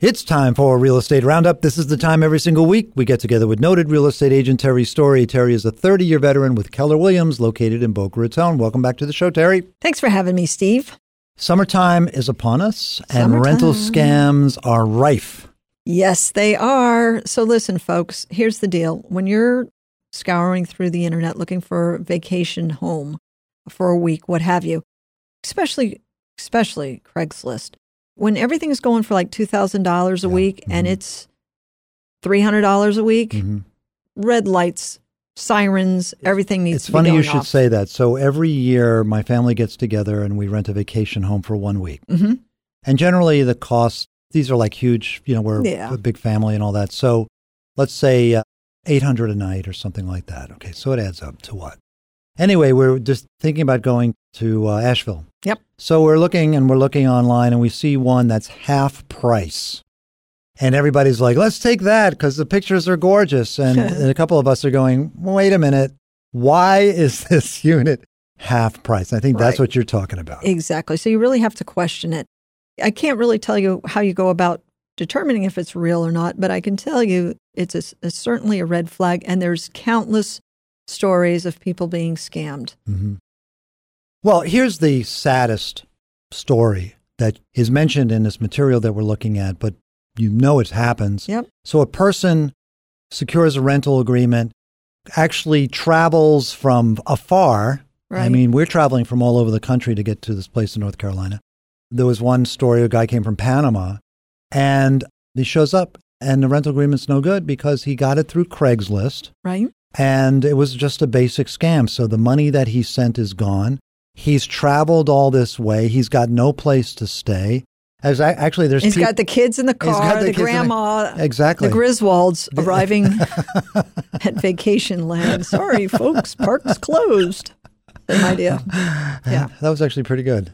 It's time for Real Estate Roundup. This is the time every single week we get together with noted real estate agent Terry Story. Terry is a 30-year veteran with Keller Williams located in Boca Raton. Welcome back to the show, Terry. Thanks for having me, Steve. Summertime is upon us and rental scams are rife. Yes, they are. So listen, folks, here's the deal. When you're scouring through the internet looking for a vacation home for a week, what have you, especially Craigslist, when everything's going for like $2,000 a week and it's $300 a week, red lights, sirens, everything needs to be going off. It's funny you should say that. So every year my family gets together and we rent a vacation home for 1 week. And generally the costs, these are like huge, we're a big family and all that. So let's say $800 a night or something like that. Okay, so it adds up to what? Anyway, we're just thinking about going to Asheville. Yep. So we're looking online and we see one that's half price. And everybody's like, let's take that because the pictures are gorgeous. And a couple of us are going, wait a minute, why is this unit half price? I think that's what you're talking about. Exactly. So you really have to question it. I can't really tell you how you go about determining if it's real or not, but I can tell you it's certainly a red flag. And there's countless stories of people being scammed. Well, here's the saddest story that is mentioned in this material that we're looking at, but it happens. Yep. So a person secures a rental agreement, actually travels from afar. Right. I mean, we're traveling from all over the country to get to this place in North Carolina. There was one story, a guy came from Panama, and he shows up, and the rental agreement's no good because he got it through Craigslist. Right. And it was just a basic scam. So the money that he sent is gone. He's traveled all this way. He's got no place to stay. He's got the kids in the car, the grandma, exactly, the Griswolds arriving at vacation land. Sorry, folks, park's closed. Same idea. Yeah, that was actually pretty good.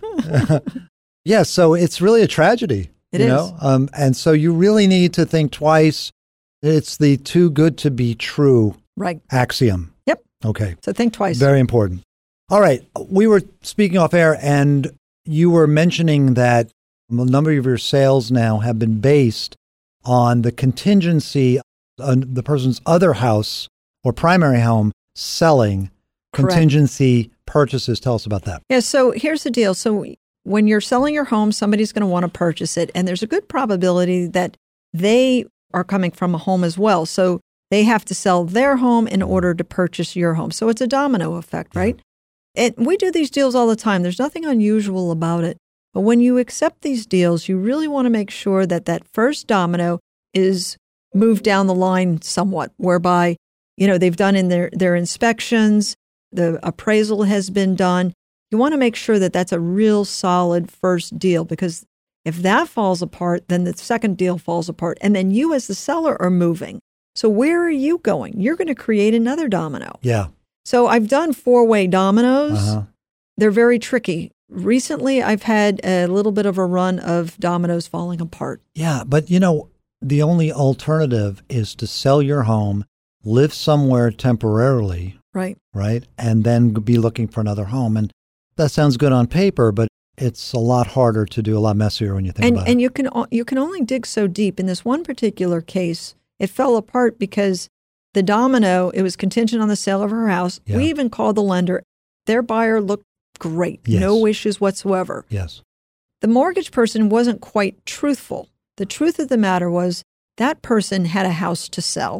Yeah, so it's really a tragedy. It is. And so you really need to think twice. It's the too good to be true axiom. Yep. Okay. So think twice. Very important. All right. We were speaking off air and you were mentioning that a number of your sales now have been based on the contingency on the person's other house or primary home selling. Correct. Contingency purchases. Tell us about that. Yeah. So here's the deal. So when you're selling your home, somebody's going to want to purchase it. And there's a good probability that they are coming from a home as well. So they have to sell their home in order to purchase your home. So it's a domino effect, right? And we do these deals all the time. There's nothing unusual about it. But when you accept these deals, you really want to make sure that that first domino is moved down the line somewhat, whereby, they've done in their inspections, the appraisal has been done. You want to make sure that that's a real solid first deal, because if that falls apart, then the second deal falls apart. And then you as the seller are moving. So where are you going? You're going to create another domino. Yeah. So I've done 4-way dominoes. They're very tricky. Recently, I've had a little bit of a run of dominoes falling apart. Yeah, but the only alternative is to sell your home, live somewhere temporarily. Right. Right. And then be looking for another home. And that sounds good on paper, but it's a lot harder to do, a lot messier when you think about it. And you can only dig so deep. In this one particular case, it fell apart because the domino, it was contingent on the sale of her house. Yeah. We even called the lender. Their buyer looked great. Yes. No issues whatsoever. Yes. The mortgage person wasn't quite truthful. The truth of the matter was that person had a house to sell.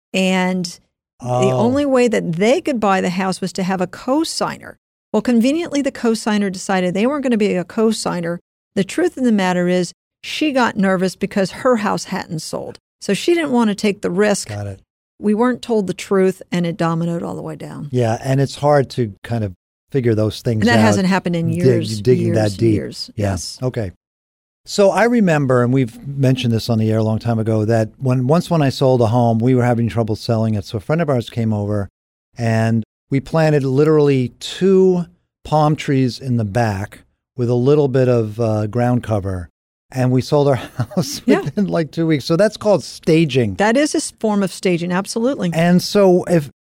And the only way that they could buy the house was to have a co-signer. Well, conveniently, the co-signer decided they weren't going to be a co-signer. The truth of the matter is she got nervous because her house hadn't sold. So she didn't want to take the risk. Got it. We weren't told the truth, and it dominoed all the way down. Yeah, and it's hard to kind of figure those things out. And that hasn't happened in years. Digging that deep. Years. Yeah. Yes. Okay. So I remember, and we've mentioned this on the air a long time ago, that when I sold a home, we were having trouble selling it. So a friend of ours came over, and we planted literally 2 palm trees in the back with a little bit of ground cover. And we sold our house within like 2 weeks. So that's called staging. That is a form of staging, absolutely. And so if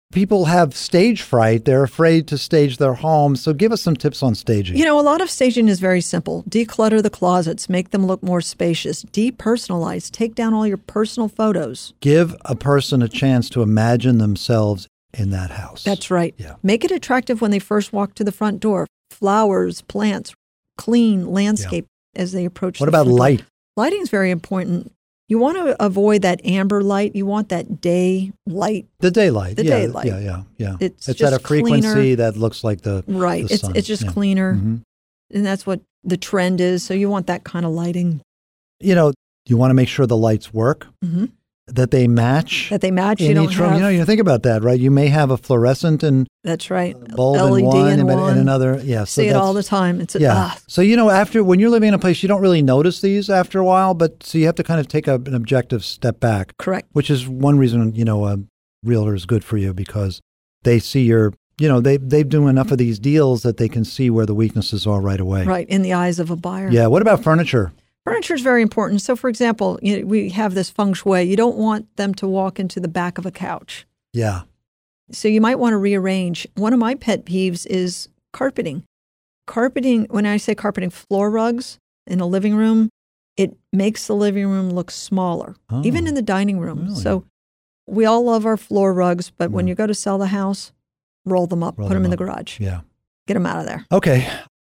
people have stage fright. They're afraid to stage their homes. So give us some tips on staging. You know, a lot of staging is very simple. Declutter the closets, make them look more spacious, depersonalize, take down all your personal photos. Give a person a chance to imagine themselves in that house. That's right. Yeah. Make it attractive when they first walk to the front door. Flowers, plants, clean landscape as they approach. What about light? Lighting is very important. You want to avoid that amber light. You want that day light. The daylight. The daylight. Yeah. It's at a frequency cleaner. that looks like the right. The sun. It's just cleaner, and that's what the trend is. So you want that kind of lighting. You know, you want to make sure the lights work, that they match. That they match. In each room. You know, you think about that, right? You may have a fluorescent and that's right. bulb LED in one, and and another. Yeah, see it all the time. It's So you know, after when you're living in a place, you don't really notice these after a while, but so you have to kind of take an objective step back. Correct. Which is one reason a realtor is good for you, because they see your. They do enough of these deals that they can see where the weaknesses are right away. Right, in the eyes of a buyer. Yeah. What about furniture? Furniture is very important. So, for example, we have this feng shui. You don't want them to walk into the back of a couch. Yeah. So you might want to rearrange. One of my pet peeves is carpeting. Carpeting, when I say carpeting, floor rugs in a living room, it makes the living room look smaller, even in the dining room. Really? So we all love our floor rugs, but when you go to sell the house, roll them up, put them in the garage. Yeah. Get them out of there. Okay.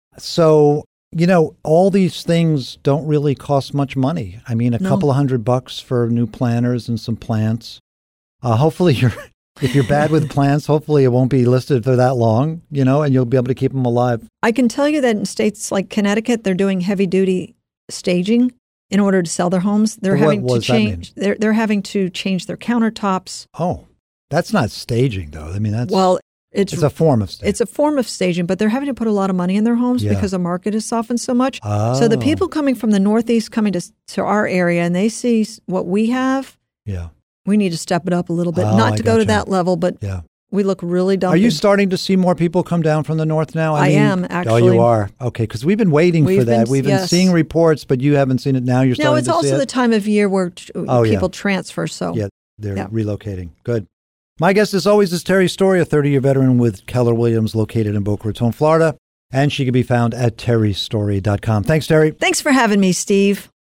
So, all these things don't really cost much money. I mean, a couple of $100 for new planters and some plants. Hopefully, if you're bad with plants, hopefully it won't be listed for that long, and you'll be able to keep them alive. I can tell you that in states like Connecticut, they're doing heavy-duty staging in order to sell their homes. They're having to change. They're having to change their countertops. Oh, that's not staging, though. I mean, that's It's a form of staging. It's a form of staging, but they're having to put a lot of money in their homes because the market has softened so much. Oh. So the people coming from the Northeast coming to our area and they see what we have, we need to step it up a little bit. Not to go to that level, but we look really dumpy. Are you starting to see more people come down from the north now? I am, actually. Oh, you are? Okay, because we've been waiting for that. We've been seeing reports, but you haven't seen it now. You're starting to see it? No, it's also the time of year where people transfer. So they're relocating. Good. My guest, as always, is Terry Story, a 30-year veteran with Keller Williams, located in Boca Raton, Florida. And she can be found at terrystory.com. Thanks, Terry. Thanks for having me, Steve.